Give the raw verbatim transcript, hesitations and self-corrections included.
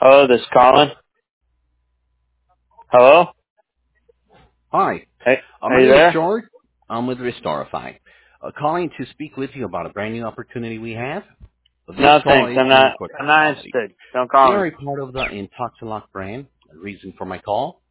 Hello, this is Colin. Hello? Hi, Hey, uh, are my you name is there? George. I'm with Restorify. Uh, calling to speak with you about a brand new opportunity we have. Uh, This No, call thanks. is I'm being not, recorded I'm for not quality. interested. Don't We call me. are a part of the Intoxilock brand. The reason for my call